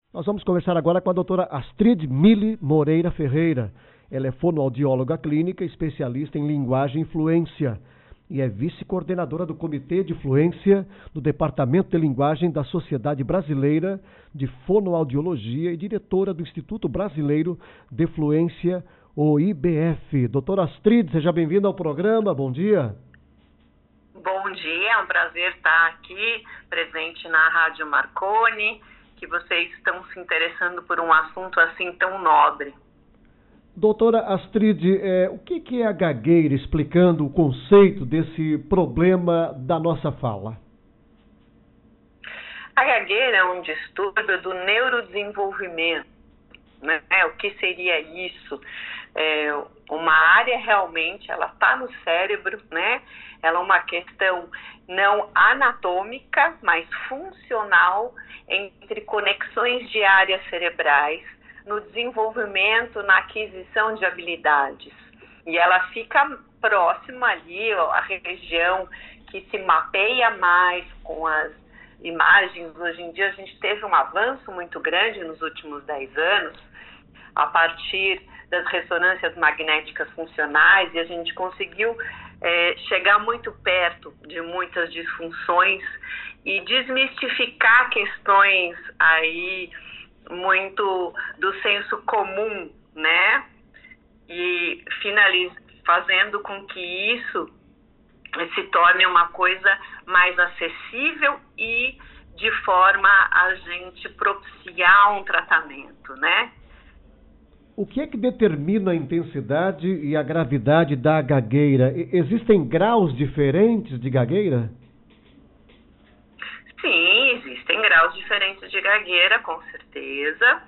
Nós vamos conversar agora com a doutora Astrid Mille Moreira Ferreira. Ela é fonoaudióloga clínica, especialista em linguagem e fluência e é vice-coordenadora do Comitê de Fluência do Departamento de Linguagem da Sociedade Brasileira de Fonoaudiologia e diretora do Instituto Brasileiro de Fluência, o IBF. Doutora Astrid, seja bem-vinda ao programa. Bom dia. Bom dia, é um prazer estar aqui, presente na Rádio Marconi, que vocês estão se interessando por um assunto assim tão nobre. Doutora Astrid, o que é a gagueira, explicando o conceito desse problema da nossa fala? A gagueira é um distúrbio do neurodesenvolvimento, né? O que seria isso? Uma área realmente, ela está no cérebro, né? Ela é uma questão não anatômica, mas funcional entre conexões de áreas cerebrais, no desenvolvimento, na aquisição de habilidades. E ela fica próxima ali, a região que se mapeia mais com as imagens. Hoje em dia a gente teve um avanço muito grande nos últimos 10 anos, a partir das ressonâncias magnéticas funcionais, e a gente conseguiu chegar muito perto de muitas disfunções e desmistificar questões aí muito do senso comum, né? E fazendo com que isso se torne uma coisa mais acessível e de forma a gente propiciar um tratamento, né? O que é que determina a intensidade e a gravidade da gagueira? Existem graus diferentes de gagueira? Sim, existem graus diferentes de gagueira, com certeza.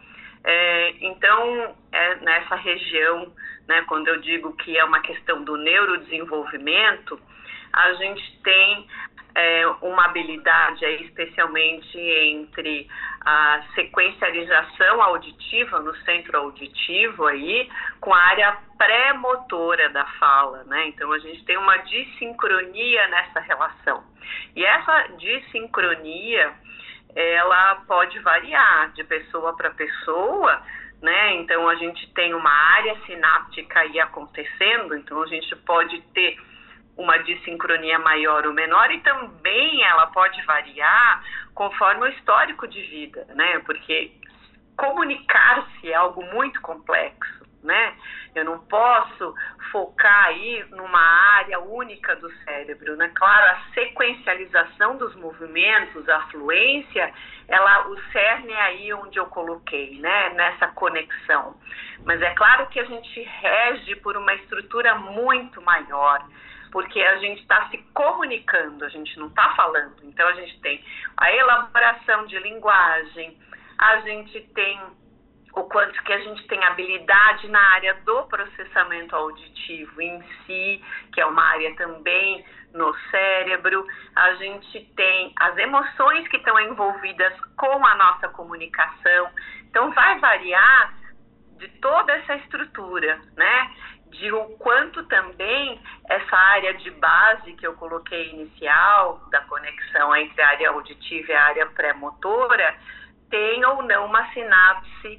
Então, nessa região, né, quando eu digo que é uma questão do neurodesenvolvimento, a gente tem uma habilidade, especialmente entre a sequencialização auditiva no centro auditivo aí, com a área pré-motora da fala, né? Então a gente tem uma dissincronia nessa relação. E essa dissincronia, ela pode variar de pessoa para pessoa, né? Então a gente tem uma área sináptica aí acontecendo, então a gente pode ter uma dissincronia maior ou menor, e também ela pode variar conforme o histórico de vida, né? Porque comunicar-se é algo muito complexo, né? Eu não posso focar aí numa área única do cérebro, né? Claro, a sequencialização dos movimentos, a fluência, o cerne é aí onde eu coloquei, né? Nessa conexão. Mas é claro que a gente rege por uma estrutura muito maior, porque a gente está se comunicando, a gente não está falando. Então, a gente tem a elaboração de linguagem, a gente tem o quanto que a gente tem habilidade na área do processamento auditivo em si, que é uma área também no cérebro. A gente tem as emoções que estão envolvidas com a nossa comunicação. Então, vai variar de toda essa estrutura, né? De o quanto também essa área de base que eu coloquei inicial, da conexão entre a área auditiva e a área pré-motora, tem ou não uma sinapse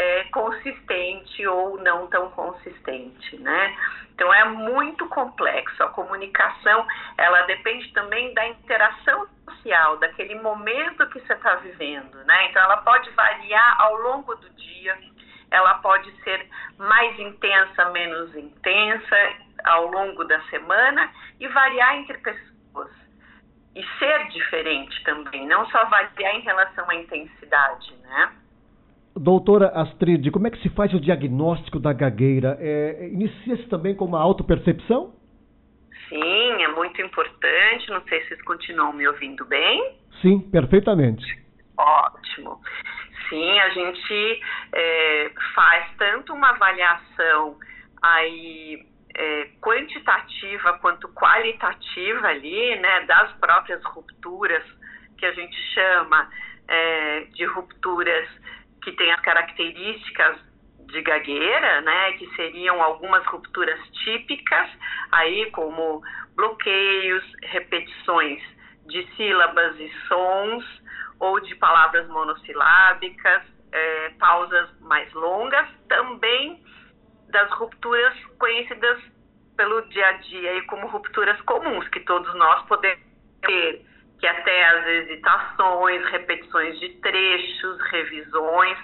consistente ou não tão consistente, né? Então é muito complexo. A comunicação, ela depende também da interação social, daquele momento que você está vivendo, né? Então ela pode variar ao longo do dia, ela pode ser mais intensa, menos intensa ao longo da semana e variar entre pessoas. E ser diferente também, não só variar em relação à intensidade, né? Doutora Astrid, como é que se faz o diagnóstico da gagueira? Inicia-se também com uma autopercepção? Sim, é muito importante. Não sei se vocês continuam me ouvindo bem. Sim, perfeitamente. Ótimo. Sim, a gente faz tanto uma avaliação aí quantitativa quanto qualitativa ali, né, das próprias rupturas, que a gente chama de rupturas que têm as características de gagueira, né, que seriam algumas rupturas típicas, aí como bloqueios, repetições de sílabas e sons, ou de palavras monossilábicas, pausas mais longas, também das rupturas conhecidas pelo dia a dia e como rupturas comuns, que todos nós podemos ter, que até as hesitações, repetições de trechos, revisões,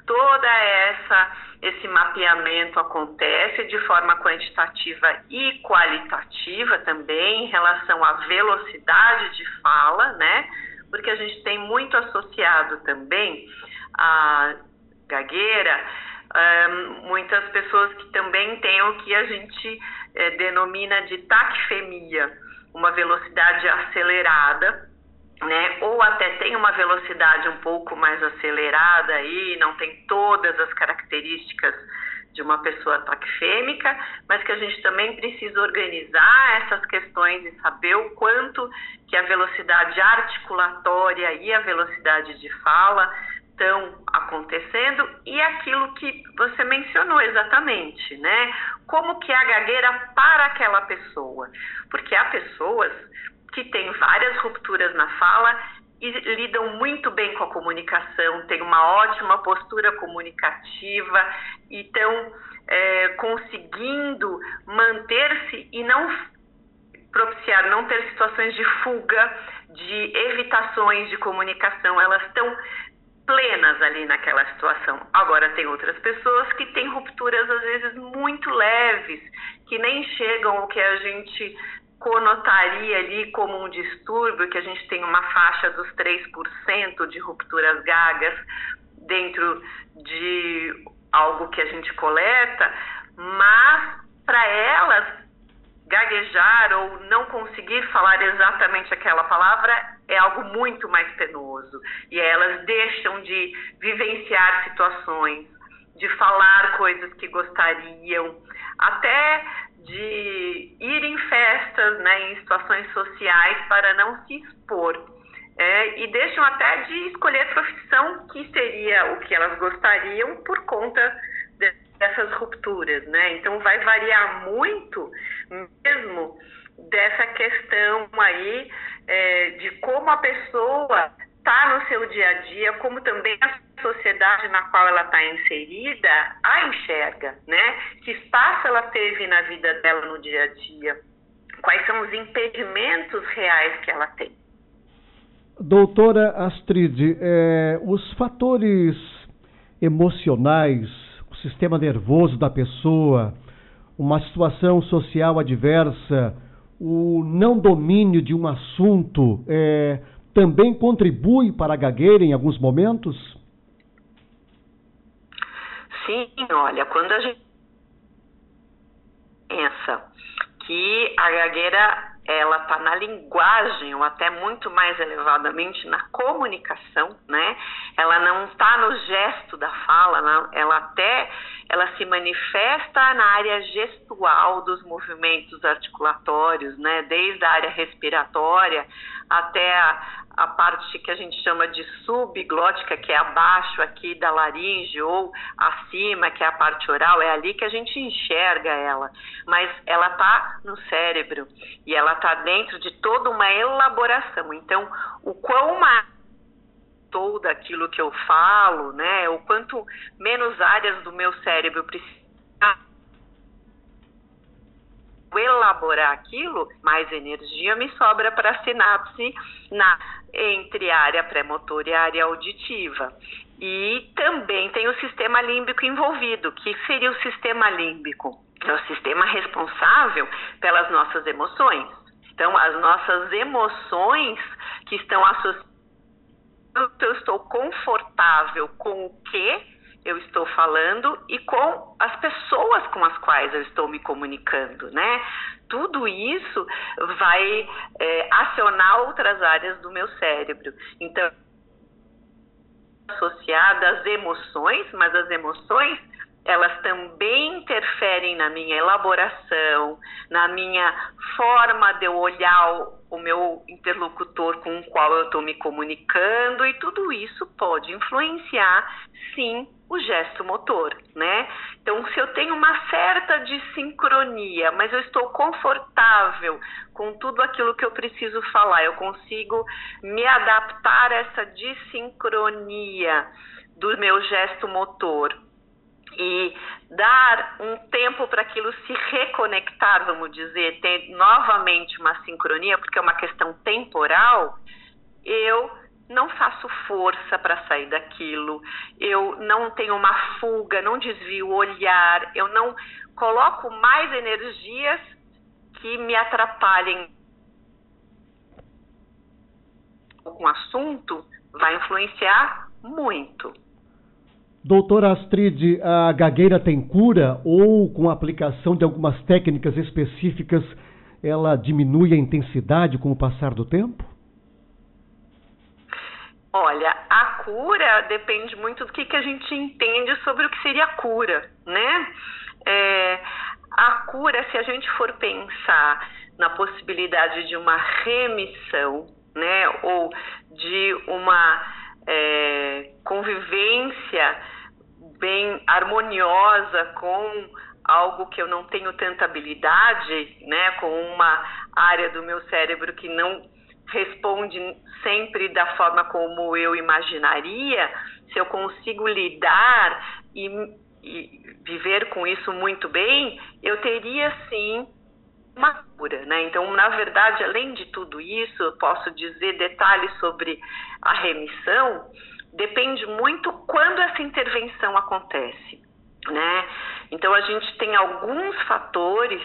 esse mapeamento acontece de forma quantitativa e qualitativa também, em relação à velocidade de fala, né? Porque a gente tem muito associado também a gagueira, muitas pessoas que também têm o que a gente denomina de taquifemia, uma velocidade acelerada, né? Ou até tem uma velocidade um pouco mais acelerada aí, não tem todas as características de uma pessoa taquifêmica, mas que a gente também precisa organizar essas questões e saber o quanto que a velocidade articulatória e a velocidade de fala estão acontecendo, e aquilo que você mencionou exatamente, né? Como que é a gagueira para aquela pessoa? Porque há pessoas que têm várias rupturas na fala e lidam muito bem com a comunicação, têm uma ótima postura comunicativa e estão conseguindo manter-se e não propiciar, não ter situações de fuga, de evitações de comunicação. Elas estão plenas ali naquela situação. Agora, tem outras pessoas que têm rupturas, às vezes, muito leves, que nem chegam ao que a gente conotaria ali como um distúrbio, que a gente tem uma faixa dos 3% de rupturas gagas dentro de algo que a gente coleta, mas para elas gaguejar ou não conseguir falar exatamente aquela palavra é algo muito mais penoso, e elas deixam de vivenciar situações, de falar coisas que gostariam, até de ir em festas, né, em situações sociais para não se expor. E deixam até de escolher profissão que seria o que elas gostariam por conta dessas rupturas, né? Então vai variar muito mesmo dessa questão aí de como a pessoa está no seu dia a dia, como também a sociedade na qual ela está inserida a enxerga, né? Que espaço ela teve na vida dela no dia a dia, quais são os impedimentos reais que ela tem. Doutora Astrid, os fatores emocionais, o sistema nervoso da pessoa, uma situação social adversa, o não domínio de um assunto, também contribui para a gagueira em alguns momentos? Sim, olha, quando a gente pensa que a gagueira ela está na linguagem, ou até muito mais elevadamente na comunicação, né? Ela não está no gesto da fala, ela se manifesta na área gestual dos movimentos articulatórios, né? Desde a área respiratória até a parte que a gente chama de subglótica, que é abaixo aqui da laringe, ou acima, que é a parte oral, é ali que a gente enxerga ela. Mas ela está no cérebro e ela está dentro de toda uma elaboração. Então, o quão mais todo aquilo que eu falo, né, o quanto menos áreas do meu cérebro precisam elaborar aquilo, mais energia me sobra para a sinapse entre a área pré-motora e a área auditiva. E também tem o sistema límbico envolvido. O que seria o sistema límbico? É o sistema responsável pelas nossas emoções. Então, as nossas emoções que estão associadas, eu estou confortável com o que eu estou falando e com as pessoas com as quais eu estou me comunicando, né? Tudo isso vai acionar outras áreas do meu cérebro. Então, associada às emoções, mas as emoções, elas também interferem na minha elaboração, na minha forma de eu olhar o meu interlocutor com o qual eu estou me comunicando, e tudo isso pode influenciar, sim, o gesto motor, né? Então, se eu tenho uma certa dissincronia, mas eu estou confortável com tudo aquilo que eu preciso falar, eu consigo me adaptar a essa dissincronia do meu gesto motor e dar um tempo para aquilo se reconectar, vamos dizer, ter novamente uma sincronia, porque é uma questão temporal, eu não faço força para sair daquilo, eu não tenho uma fuga, não desvio o olhar, eu não coloco mais energias que me atrapalhem. Com o assunto vai influenciar muito. Doutora Astrid, a gagueira tem cura ou com a aplicação de algumas técnicas específicas ela diminui a intensidade com o passar do tempo? Olha, a cura depende muito do que a gente entende sobre o que seria a cura, né? A cura, se a gente for pensar na possibilidade de uma remissão, né, ou de uma convivência bem harmoniosa com algo que eu não tenho tanta habilidade, né, com uma área do meu cérebro que não responde sempre da forma como eu imaginaria, se eu consigo lidar e viver com isso muito bem, eu teria sim uma cura, né? Então, na verdade, além de tudo isso, eu posso dizer detalhes sobre a remissão, depende muito quando essa intervenção acontece, né? Então, a gente tem alguns fatores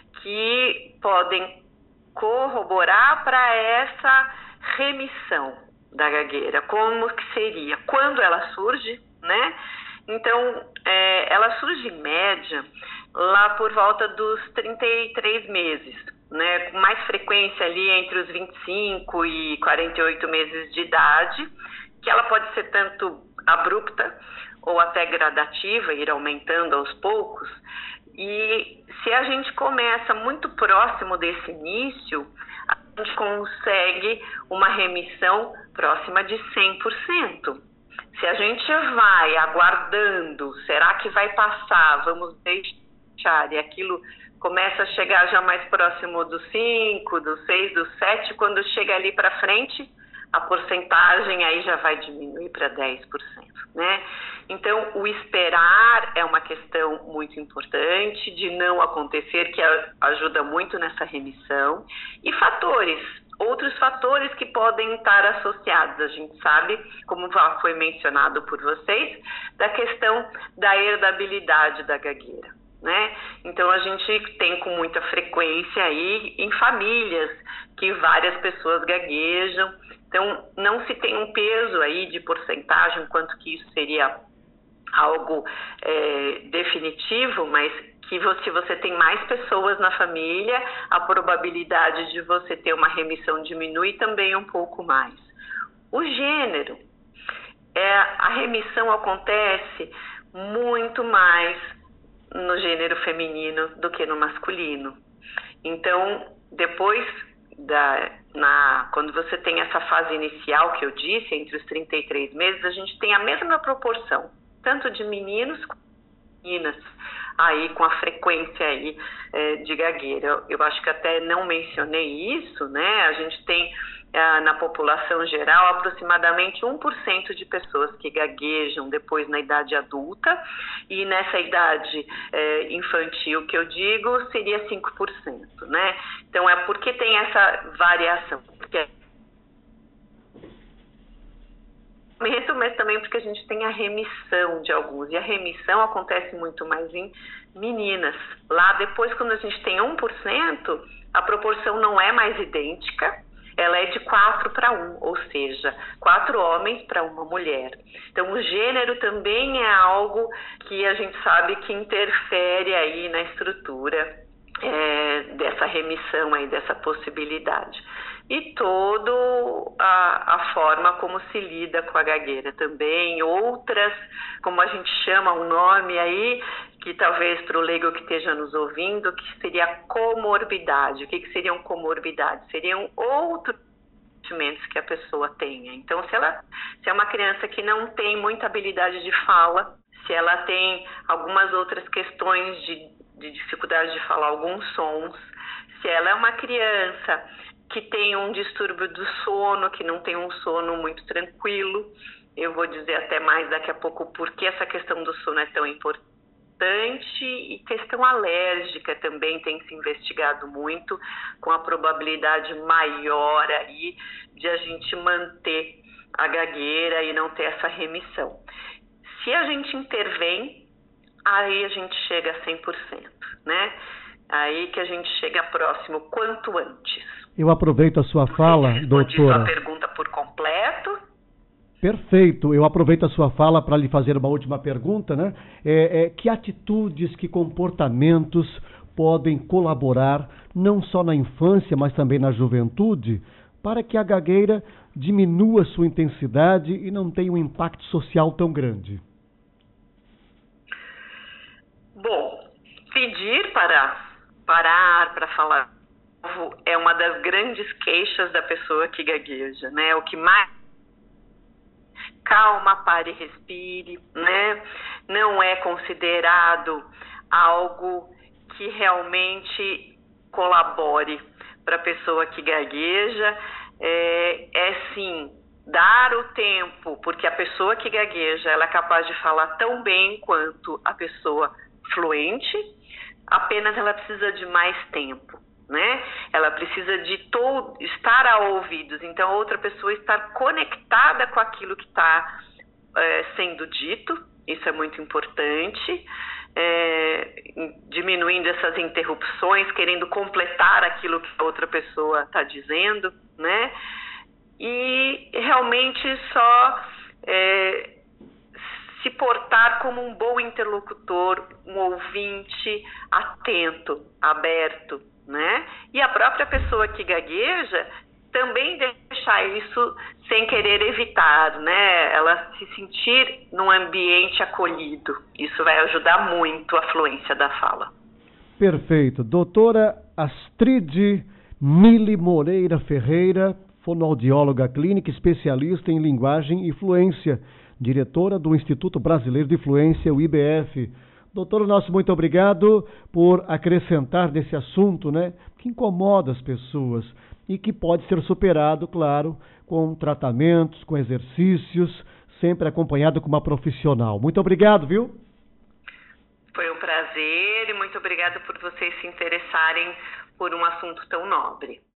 que podem corroborar para essa remissão da gagueira. Como que seria? Quando ela surge, né? Então, ela surge em média lá por volta dos 33 meses, né? Com mais frequência ali entre os 25 e 48 meses de idade, que ela pode ser tanto abrupta ou até gradativa, ir aumentando aos poucos. E se a gente começa muito próximo desse início, a gente consegue uma remissão próxima de 100%. Se a gente vai aguardando, será que vai passar? Vamos deixar, e aquilo começa a chegar já mais próximo dos 5, dos 6, dos 7, quando chega ali para frente, a porcentagem aí já vai diminuir para 10%, né? Então, o esperar é uma questão muito importante de não acontecer, que ajuda muito nessa remissão. E outros fatores que podem estar associados, a gente sabe, como já foi mencionado por vocês, da questão da herdabilidade da gagueira, né? Então, a gente tem com muita frequência aí em famílias que várias pessoas gaguejam. Então, não se tem um peso aí de porcentagem, quanto que isso seria algo definitivo, mas que se você tem mais pessoas na família, a probabilidade de você ter uma remissão diminui também um pouco mais. O gênero, a remissão acontece muito mais no gênero feminino do que no masculino. Então, depois quando você tem essa fase inicial que eu disse, entre os 33 meses, a gente tem a mesma proporção, tanto de meninos como de meninas, aí com a frequência aí de gagueira. Eu acho que até não mencionei isso, né? A gente tem na população geral aproximadamente 1% de pessoas que gaguejam depois na idade adulta, e nessa idade infantil que eu digo seria 5%, né? Então é porque tem essa variação, porque mas também porque a gente tem a remissão de alguns, e a remissão acontece muito mais em meninas. Lá depois, quando a gente tem 1%, a proporção não é mais idêntica, ela é de 4 para 1, ou seja, 4 homens para uma mulher. Então, o gênero também é algo que a gente sabe que interfere aí na estrutura dessa remissão aí, dessa possibilidade. E toda a forma como se lida com a gagueira também, outras, como a gente chama um nome aí, que talvez para o leigo que esteja nos ouvindo, que seria comorbidade. O que seriam comorbidades? Seriam outros sentimentos que a pessoa tenha. Então, se é uma criança que não tem muita habilidade de fala, se ela tem algumas outras questões de dificuldade de falar alguns sons, se ela é uma criança que tem um distúrbio do sono, que não tem um sono muito tranquilo, Eu vou dizer até mais daqui a pouco por que essa questão do sono é tão importante, e questão alérgica também tem se investigado muito, com a probabilidade maior aí de a gente manter a gagueira e não ter essa remissão. Se a gente intervém, aí a gente chega a 100%, né? Aí que a gente chega próximo, quanto antes. Eu aproveito a sua fala, doutora. Respondi sua pergunta por completo. Perfeito. Eu aproveito a sua fala para lhe fazer uma última pergunta, né? Que atitudes, que comportamentos podem colaborar, não só na infância, mas também na juventude, para que a gagueira diminua sua intensidade e não tenha um impacto social tão grande? Bom, pedir para parar, para falar é uma das grandes queixas da pessoa que gagueja, né? O que mais calma, pare e respire, né? Não é considerado algo que realmente colabore para a pessoa que gagueja. Sim, dar o tempo, porque a pessoa que gagueja, ela é capaz de falar tão bem quanto a pessoa fluente, apenas ela precisa de mais tempo, né? Ela precisa de estar a ouvidos, então outra pessoa estar conectada com aquilo que está sendo dito, isso é muito importante, diminuindo essas interrupções, querendo completar aquilo que a outra pessoa está dizendo, né? E realmente só se portar como um bom interlocutor, um ouvinte atento, aberto, né? E a própria pessoa que gagueja também deixar isso sem querer evitar, né? Ela se sentir num ambiente acolhido. Isso vai ajudar muito a fluência da fala. Perfeito. Doutora Astrid Mili Moreira Ferreira, fonoaudióloga clínica, especialista em linguagem e fluência, diretora do Instituto Brasileiro de Fluência, o IBF. Doutor, nosso muito obrigado por acrescentar nesse assunto, né, que incomoda as pessoas e que pode ser superado, claro, com tratamentos, com exercícios, sempre acompanhado com uma profissional. Muito obrigado, viu? Foi um prazer e muito obrigada por vocês se interessarem por um assunto tão nobre.